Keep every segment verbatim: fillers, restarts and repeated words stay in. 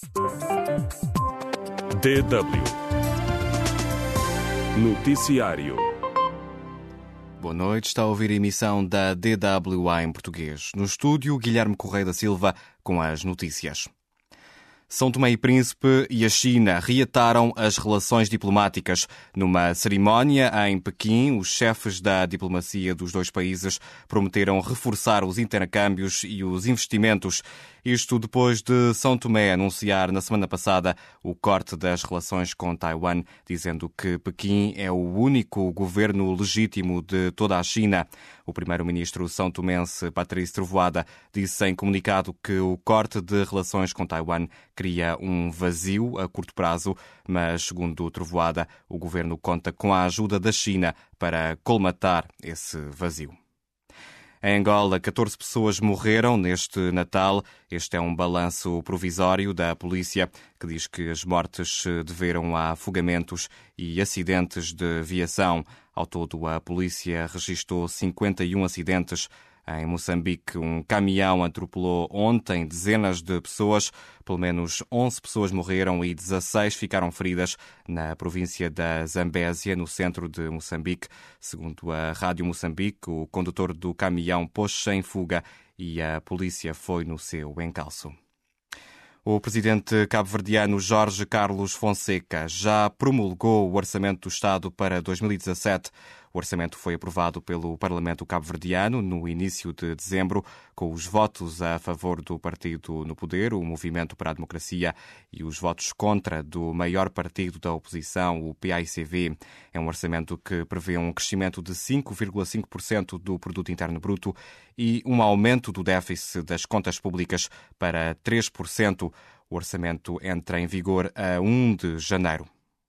D W Noticiário. Boa noite, está a ouvir a emissão da D W A em português. No estúdio, Guilherme Correia da Silva com as notícias. São Tomé e Príncipe e a China reataram as relações diplomáticas. Numa cerimónia em Pequim, os chefes da diplomacia dos dois países prometeram reforçar os intercâmbios e os investimentos. Isto depois de São Tomé anunciar na semana passada o corte das relações com Taiwan, dizendo que Pequim é o único governo legítimo de toda a China. O primeiro-ministro são tomense, Patrício Trovoada, disse em comunicado que o corte de relações com Taiwan cria um vazio a curto prazo, mas, segundo Trovoada, o governo conta com a ajuda da China para colmatar esse vazio. Em Angola, catorze pessoas morreram neste Natal. Este é um balanço provisório da polícia que diz que as mortes se deveram a afogamentos e acidentes de viação. Ao todo, a polícia registrou cinquenta e um acidentes. Em Moçambique, um caminhão atropelou ontem dezenas de pessoas. Pelo menos onze pessoas morreram e dezasseis ficaram feridas na província da Zambésia, no centro de Moçambique. Segundo a Rádio Moçambique, o condutor do caminhão pôs-se em fuga e a polícia foi no seu encalço. O presidente cabo-verdiano Jorge Carlos Fonseca já promulgou o Orçamento do Estado para dois mil e dezassete. O orçamento foi aprovado pelo Parlamento cabo-verdiano no início de dezembro, com os votos a favor do partido no poder, o Movimento para a Democracia, e os votos contra do maior partido da oposição, o P A I C V. É um orçamento que prevê um crescimento de cinco vírgula cinco por cento do Produto Interno Bruto e um aumento do déficit das contas públicas para três por cento. O orçamento entra em vigor a primeiro de janeiro.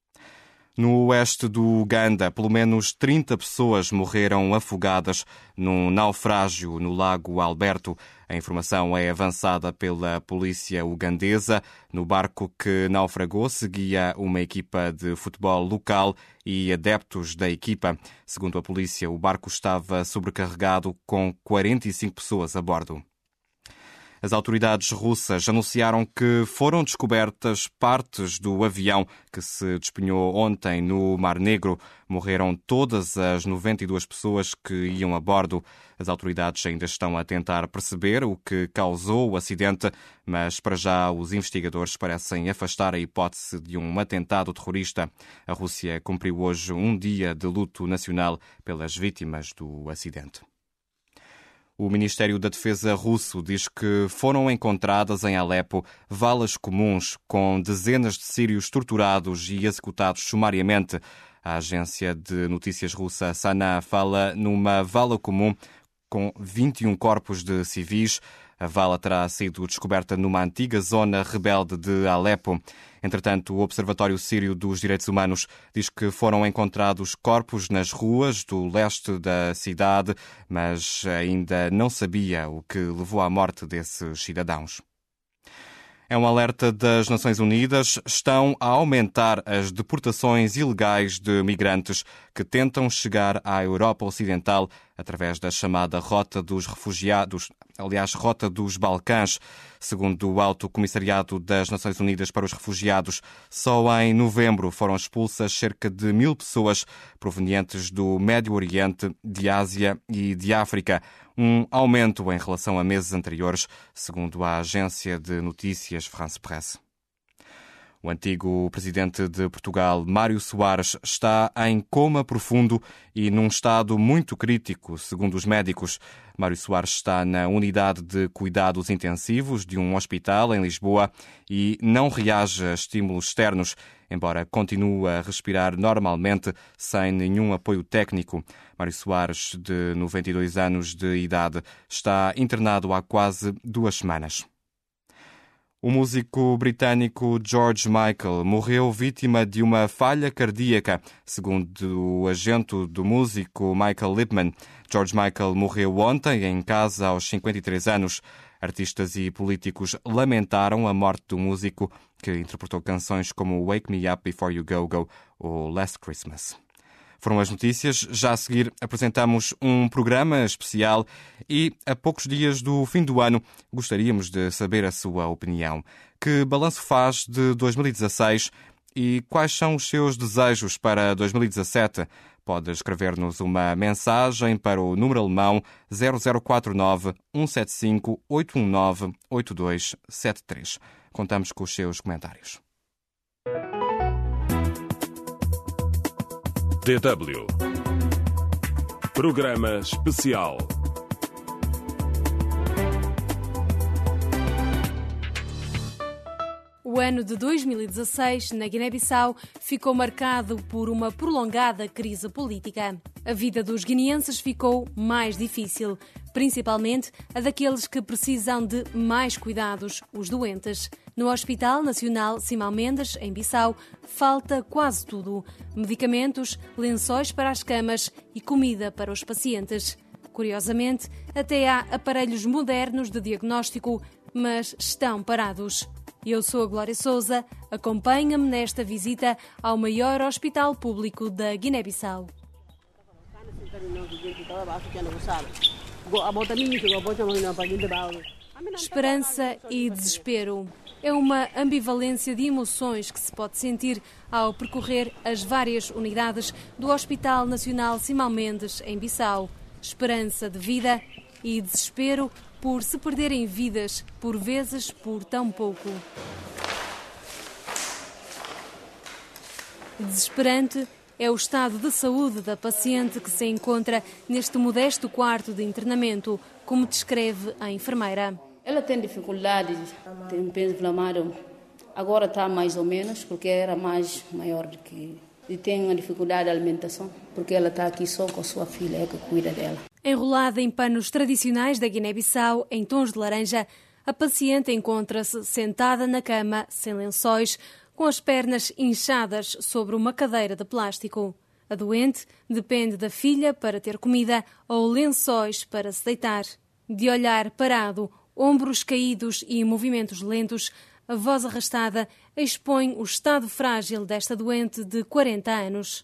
No oeste do Uganda, pelo menos trinta pessoas morreram afogadas num naufrágio no Lago Alberto. A informação é avançada pela polícia ugandesa. No barco que naufragou seguia uma equipa de futebol local e adeptos da equipa. Segundo a polícia, o barco estava sobrecarregado com quarenta e cinco pessoas a bordo. As autoridades russas anunciaram que foram descobertas partes do avião que se despenhou ontem no Mar Negro. Morreram todas as noventa e duas pessoas que iam a bordo. As autoridades ainda estão a tentar perceber o que causou o acidente, mas para já os investigadores parecem afastar a hipótese de um atentado terrorista. A Rússia cumpriu hoje um dia de luto nacional pelas vítimas do acidente. O Ministério da Defesa russo diz que foram encontradas em Alepo valas comuns com dezenas de sírios torturados e executados sumariamente. A agência de notícias russa Sana fala numa vala comum com vinte e um corpos de civis. A vala terá sido descoberta numa antiga zona rebelde de Alepo. Entretanto, o Observatório Sírio dos Direitos Humanos diz que foram encontrados corpos nas ruas do leste da cidade, mas ainda não sabia o que levou à morte desses cidadãos. É um alerta das Nações Unidas. Estão a aumentar as deportações ilegais de migrantes que tentam chegar à Europa Ocidental através da chamada Rota dos Refugiados, aliás, Rota dos Balcãs. Segundo o Alto Comissariado das Nações Unidas para os Refugiados, só em novembro foram expulsas cerca de mil pessoas provenientes do Médio Oriente, de Ásia e de África. Um aumento em relação a meses anteriores, segundo a agência de notícias France Presse. O antigo presidente de Portugal, Mário Soares, está em coma profundo e num estado muito crítico, segundo os médicos. Mário Soares está na unidade de cuidados intensivos de um hospital em Lisboa e não reage a estímulos externos, embora continue a respirar normalmente sem nenhum apoio técnico. Mário Soares, de noventa e dois anos de idade, está internado há quase duas semanas. O músico britânico George Michael morreu vítima de uma falha cardíaca, segundo o agente do músico Michael Lipman. George Michael morreu ontem em casa aos cinquenta e três anos. Artistas e políticos lamentaram a morte do músico, que interpretou canções como Wake Me Up Before You Go Go ou Last Christmas. Foram as notícias. Já a seguir apresentamos um programa especial e, a poucos dias do fim do ano, gostaríamos de saber a sua opinião. Que balanço faz de dois mil e dezasseis e quais são os seus desejos para dois mil e dezassete? Pode escrever-nos uma mensagem para o número alemão zero zero quatro nove, um sete cinco, oito um nove, oito dois sete três. Contamos com os seus comentários. D W Programa Especial. O ano de dois mil e dezasseis, na Guiné-Bissau, ficou marcado por uma prolongada crise política. A vida dos guineenses ficou mais difícil, principalmente a daqueles que precisam de mais cuidados, os doentes. No Hospital Nacional Simão Mendes, em Bissau, falta quase tudo: medicamentos, lençóis para as camas e comida para os pacientes. Curiosamente, até há aparelhos modernos de diagnóstico, mas estão parados. Eu sou a Glória Sousa, acompanha-me nesta visita ao maior hospital público da Guiné-Bissau. Esperança e desespero. É uma ambivalência de emoções que se pode sentir ao percorrer as várias unidades do Hospital Nacional Simão Mendes, em Bissau. Esperança de vida e desespero por se perderem vidas, por vezes por tão pouco. Desesperante é o estado de saúde da paciente que se encontra neste modesto quarto de internamento, como descreve a enfermeira. Ela tem dificuldade, tem um peso inflamado. Agora está mais ou menos, porque era mais maior do que... E tem uma dificuldade de alimentação, porque ela está aqui só com a sua filha, é que cuida dela. Enrolada em panos tradicionais da Guiné-Bissau, em tons de laranja, a paciente encontra-se sentada na cama, sem lençóis, com as pernas inchadas sobre uma cadeira de plástico. A doente depende da filha para ter comida ou lençóis para se deitar. De olhar parado, ombros caídos e movimentos lentos, a voz arrastada expõe o estado frágil desta doente de quarenta anos.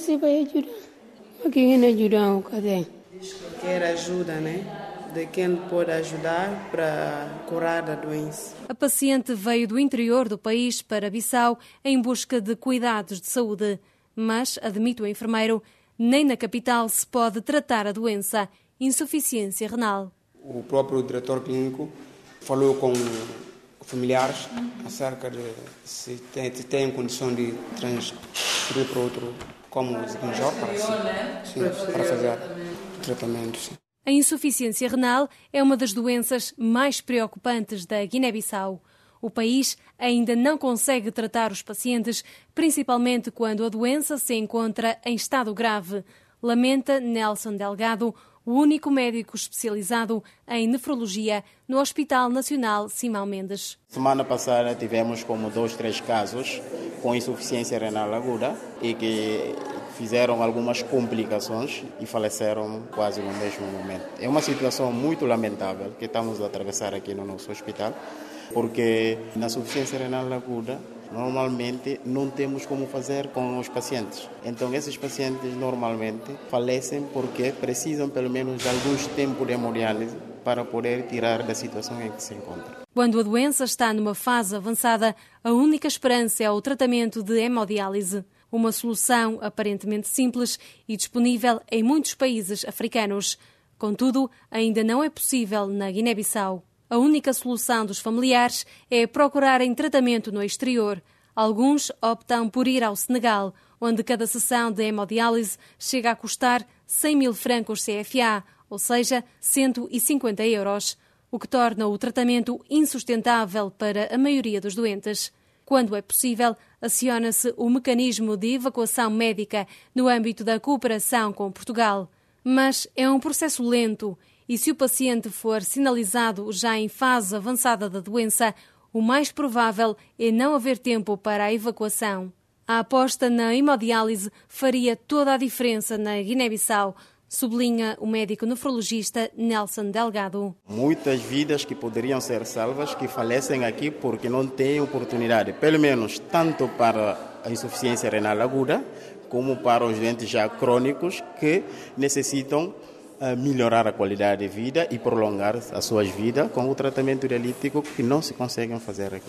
Quer ajuda, né? De quem pode ajudar para curar da doença. A paciente veio do interior do país para Bissau em busca de cuidados de saúde. Mas, admite o enfermeiro, nem na capital se pode tratar a doença, insuficiência renal. O próprio diretor clínico falou com familiares acerca de se tem, se tem condição de transferir para outro, como o melhor para, si, sim, para fazer o tratamento. Sim. A insuficiência renal é uma das doenças mais preocupantes da Guiné-Bissau. O país ainda não consegue tratar os pacientes, principalmente quando a doença se encontra em estado grave, lamenta Nelson Delgado, o único médico especializado em nefrologia no Hospital Nacional Simão Mendes. Semana passada tivemos como dois, três casos com insuficiência renal aguda e que fizeram algumas complicações e faleceram quase no mesmo momento. É uma situação muito lamentável que estamos a atravessar aqui no nosso hospital, porque na insuficiência renal aguda normalmente não temos como fazer com os pacientes. Então esses pacientes normalmente falecem porque precisam pelo menos de alguns tempos de hemodiálise para poder tirar da situação em que se encontra. Quando a doença está numa fase avançada, a única esperança é o tratamento de hemodiálise. Uma solução aparentemente simples e disponível em muitos países africanos. Contudo, ainda não é possível na Guiné-Bissau. A única solução dos familiares é procurarem tratamento no exterior. Alguns optam por ir ao Senegal, onde cada sessão de hemodiálise chega a custar cem mil francos C F A, ou seja, cento e cinquenta euros, o que torna o tratamento insustentável para a maioria dos doentes. Quando é possível, aciona-se o mecanismo de evacuação médica no âmbito da cooperação com Portugal. Mas é um processo lento e, se o paciente for sinalizado já em fase avançada da doença, o mais provável é não haver tempo para a evacuação. A aposta na hemodiálise faria toda a diferença na Guiné-Bissau, sublinha o médico nefrologista Nelson Delgado. Muitas vidas que poderiam ser salvas que falecem aqui porque não têm oportunidade, pelo menos tanto para a insuficiência renal aguda como para os doentes já crônicos que necessitam uh, melhorar a qualidade de vida e prolongar as suas vidas com o tratamento dialítico que não se conseguem fazer aqui.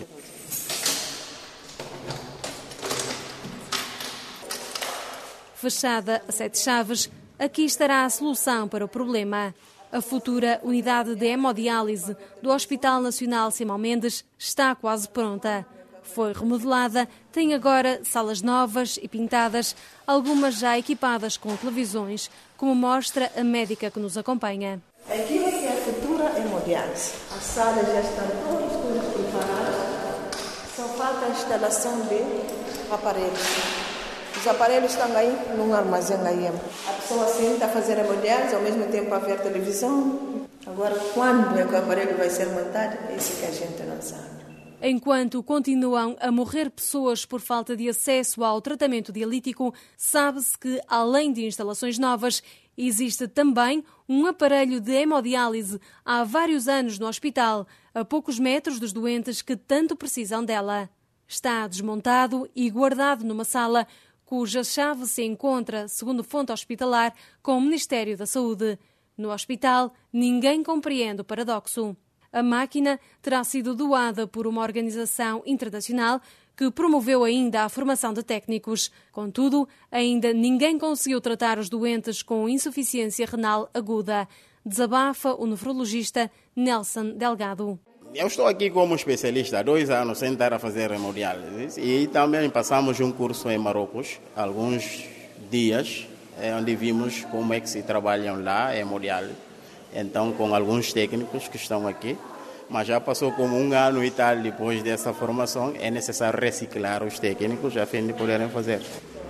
Fechada a sete chaves, aqui estará a solução para o problema. A futura unidade de hemodiálise do Hospital Nacional Simão Mendes está quase pronta. Foi remodelada, tem agora salas novas e pintadas, algumas já equipadas com televisões, como mostra a médica que nos acompanha. Aqui é que é a futura hemodiálise. As salas já estão todas, todas preparadas, só falta a instalação de aparelhos. Os aparelhos estão aí num armazém aí. A pessoa senta a fazer hemodiálise, ao mesmo tempo a ver televisão. Agora, quando é que o aparelho vai ser montado? É isso que a gente não sabe. Enquanto continuam a morrer pessoas por falta de acesso ao tratamento dialítico, sabe-se que, além de instalações novas, existe também um aparelho de hemodiálise há vários anos no hospital, a poucos metros dos doentes que tanto precisam dela. Está desmontado e guardado numa sala cuja chave se encontra, segundo fonte hospitalar, com o Ministério da Saúde. No hospital, ninguém compreende o paradoxo. A máquina terá sido doada por uma organização internacional que promoveu ainda a formação de técnicos. Contudo, ainda ninguém conseguiu tratar os doentes com insuficiência renal aguda. Desabafa o nefrologista Nelson Delgado. Eu estou aqui como especialista há dois anos sem estar a fazer hemodiálise e também passamos um curso em Marrocos, alguns dias, onde vimos como é que se trabalham lá a hemodiálise. Então, com alguns técnicos que estão aqui, mas já passou como um ano e tal depois dessa formação, é necessário reciclar os técnicos a fim de poderem fazer.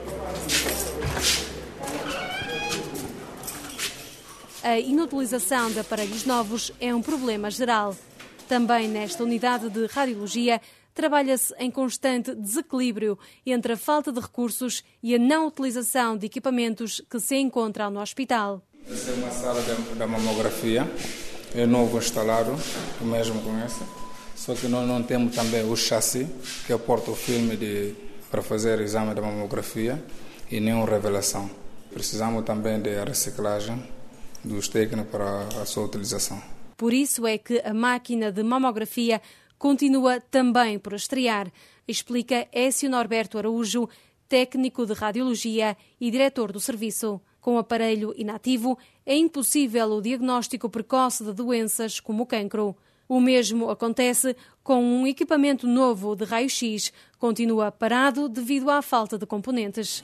A inutilização de aparelhos novos é um problema geral. Também nesta unidade de radiologia trabalha-se em constante desequilíbrio entre a falta de recursos e a não utilização de equipamentos que se encontram no hospital. Essa é uma sala da mamografia, é novo instalado, o mesmo com essa, só que nós não temos também o chassi, que é porta-filme de, para fazer exame da mamografia e nem uma revelação. Precisamos também de reciclagem dos técnicos para a sua utilização. Por isso é que a máquina de mamografia continua também por estrear, explica Écio Norberto Araújo, técnico de radiologia e diretor do serviço. Com o aparelho inativo, é impossível o diagnóstico precoce de doenças como o cancro. O mesmo acontece com um equipamento novo de raio-x, continua parado devido à falta de componentes.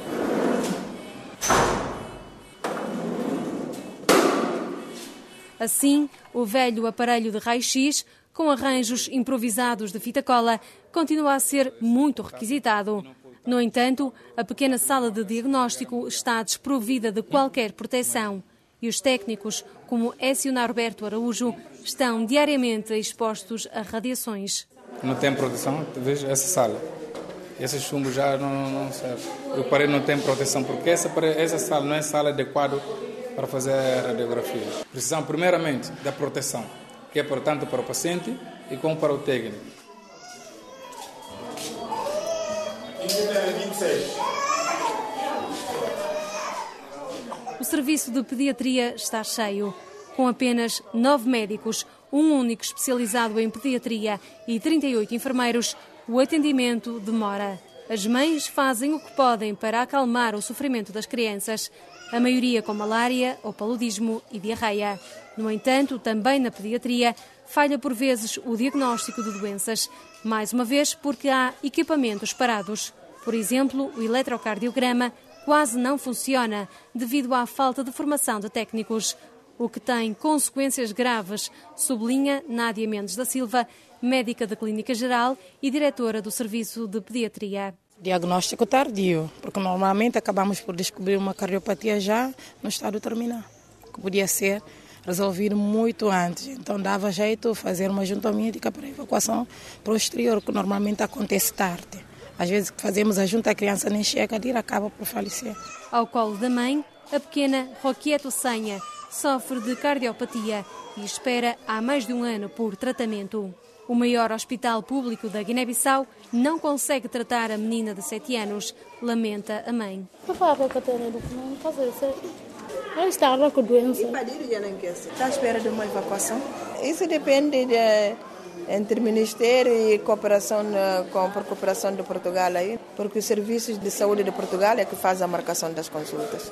Assim, o velho aparelho de raio-x, com arranjos improvisados de fita cola, continua a ser muito requisitado. No entanto, a pequena sala de diagnóstico está desprovida de qualquer proteção. E os técnicos, como Écio Norberto Araújo, estão diariamente expostos a radiações. Não tem proteção, veja essa sala. Esse chumbo já não, não, não serve. O aparelho não tem proteção, porque essa, essa sala não é sala adequada para fazer a radiografia. Precisamos, primeiramente, da proteção, que é, portanto, para o paciente e como para o técnico. O serviço de pediatria está cheio. Com apenas nove médicos, um único especializado em pediatria e trinta e oito enfermeiros, o atendimento demora. As mães fazem o que podem para acalmar o sofrimento das crianças, a maioria com malária ou paludismo e diarreia. No entanto, também na pediatria, falha por vezes o diagnóstico de doenças, mais uma vez porque há equipamentos parados. Por exemplo, o eletrocardiograma quase não funciona devido à falta de formação de técnicos, o que tem consequências graves, sublinha Nádia Mendes da Silva, médica da Clínica Geral e diretora do Serviço de Pediatria. Diagnóstico tardio, porque normalmente acabamos por descobrir uma cardiopatia já no estado terminal, que podia ser resolvido muito antes. Então dava jeito fazer uma junta médica para evacuação para o exterior, que normalmente acontece tarde. Às vezes fazemos a junta, a criança nem chega a ir, acaba por falecer. Ao colo da mãe, a pequena Roquieto Senha, sofre de cardiopatia e espera há mais de um ano por tratamento. O maior hospital público da Guiné-Bissau não consegue tratar a menina de sete anos, lamenta a mãe. Ela está com doença. Está à espera de uma evacuação? Isso depende de, entre Ministério e cooperação com a cooperação de Portugal, aí, porque os serviços de saúde de Portugal é que faz a marcação das consultas.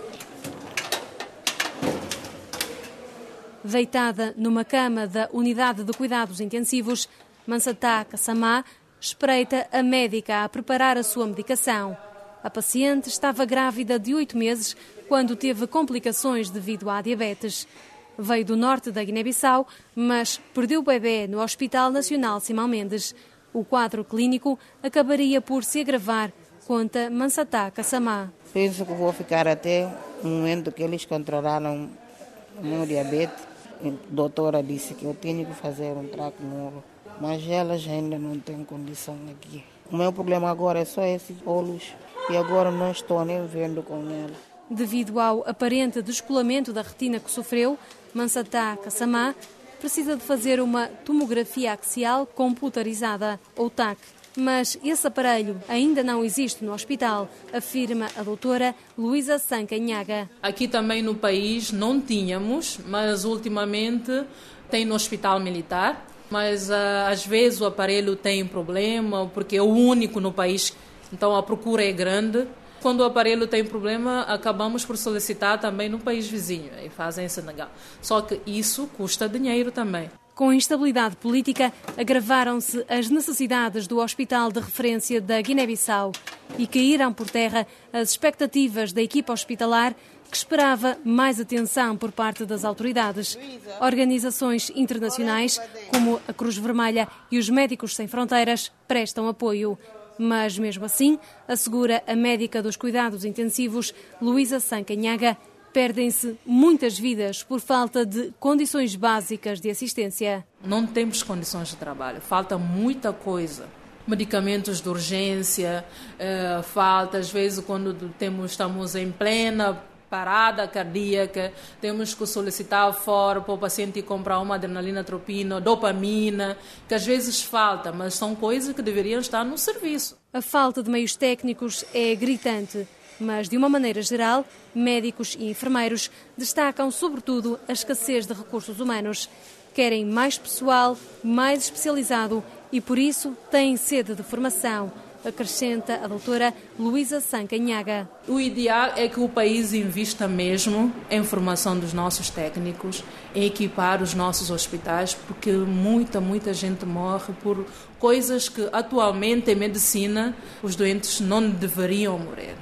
Deitada numa cama da Unidade de Cuidados Intensivos, Mansatá Kassamá espreita a médica a preparar a sua medicação. A paciente estava grávida de oito meses quando teve complicações devido à diabetes. Veio do norte da Guiné-Bissau, mas perdeu o bebê no Hospital Nacional Simão Mendes. O quadro clínico acabaria por se agravar, conta Mansatá Kassamá. Penso que vou ficar até o momento que eles controlaram o meu diabetes. A doutora disse que eu tenho que fazer um traque novo, mas elas ainda não têm condição aqui. O meu problema agora é só esses olhos e agora não estou nem vendo com ela. Devido ao aparente descolamento da retina que sofreu, Mansatá Kassamá precisa de fazer uma tomografia axial computarizada, ou T A C. Mas esse aparelho ainda não existe no hospital, afirma a doutora Luísa Sancanhaga. Aqui também no país não tínhamos, mas ultimamente tem no Hospital Militar. Mas às vezes o aparelho tem problema, porque é o único no país, então a procura é grande. Quando o aparelho tem problema, acabamos por solicitar também no país vizinho, e fazem em Senegal. Só que isso custa dinheiro também. Com a instabilidade política, agravaram-se as necessidades do Hospital de Referência da Guiné-Bissau e caíram por terra as expectativas da equipa hospitalar, que esperava mais atenção por parte das autoridades. Organizações internacionais, como a Cruz Vermelha e os Médicos Sem Fronteiras, prestam apoio. Mas, mesmo assim, assegura a médica dos cuidados intensivos, Luísa Sancanhaga, perdem-se muitas vidas por falta de condições básicas de assistência. Não temos condições de trabalho, falta muita coisa. Medicamentos de urgência, eh, falta, às vezes, quando temos, estamos em plena parada cardíaca, temos que solicitar fora para o paciente ir comprar uma adrenalina tropina, dopamina, que às vezes falta, mas são coisas que deveriam estar no serviço. A falta de meios técnicos é gritante, mas, de uma maneira geral, médicos e enfermeiros destacam, sobretudo, a escassez de recursos humanos. Querem mais pessoal, mais especializado e, por isso, têm sede de formação, acrescenta a doutora Luísa Sancanhaga. O ideal é que o país invista mesmo em formação dos nossos técnicos, em equipar os nossos hospitais, porque muita, muita gente morre por coisas que atualmente em medicina os doentes não deveriam morrer.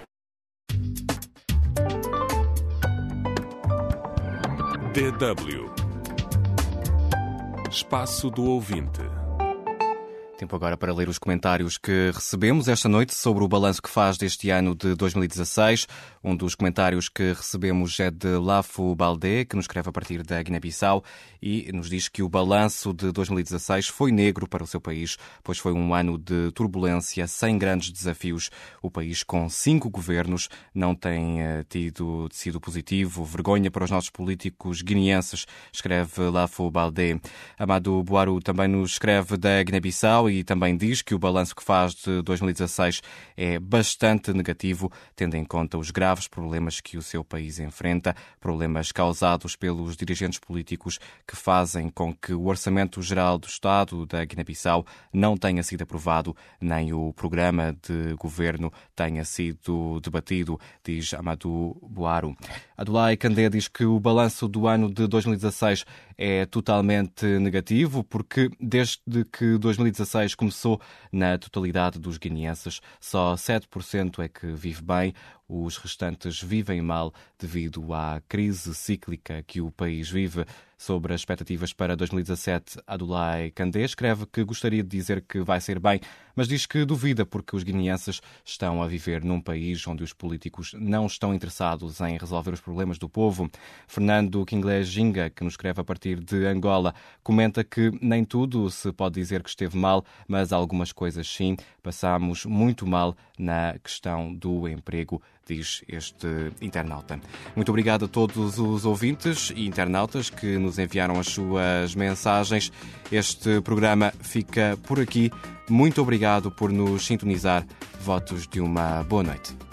D W Espaço do Ouvinte. Tempo agora para ler os comentários que recebemos esta noite sobre o balanço que faz deste ano de dois mil e dezasseis. Um dos comentários que recebemos é de Lafo Baldé, que nos escreve a partir da Guiné-Bissau e nos diz que o balanço de dois mil e dezasseis foi negro para o seu país, pois foi um ano de turbulência, sem grandes desafios. O país, com cinco governos, não tem uh, tido sido positivo. Vergonha para os nossos políticos guineenses, escreve Lafo Baldé. Amadou Boaru também nos escreve da Guiné-Bissau e também diz que o balanço que faz de dois mil e dezasseis é bastante negativo, tendo em conta os graves problemas que o seu país enfrenta, problemas causados pelos dirigentes políticos que fazem com que o Orçamento Geral do Estado da Guiné-Bissau não tenha sido aprovado, nem o programa de governo tenha sido debatido, diz Amadou Boaru. Adulai Candé diz que o balanço do ano de dois mil e dezasseis é totalmente negativo, porque desde que dois mil e dezasseis começou, na totalidade dos guineenses, só sete por cento é que vive bem. Os restantes vivem mal devido à crise cíclica que o país vive. Sobre as expectativas para dois mil e dezassete, Adulai Candé escreve que gostaria de dizer que vai ser bem, mas diz que duvida porque os guineenses estão a viver num país onde os políticos não estão interessados em resolver os problemas do povo. Fernando Kinglé Ginga, que nos escreve a partir de Angola, comenta que nem tudo se pode dizer que esteve mal, mas algumas coisas sim. Passámos muito mal na questão do emprego, diz este internauta. Muito obrigado a todos os ouvintes e internautas que nos enviaram as suas mensagens. Este programa fica por aqui. Muito obrigado por nos sintonizar. Votos de uma boa noite.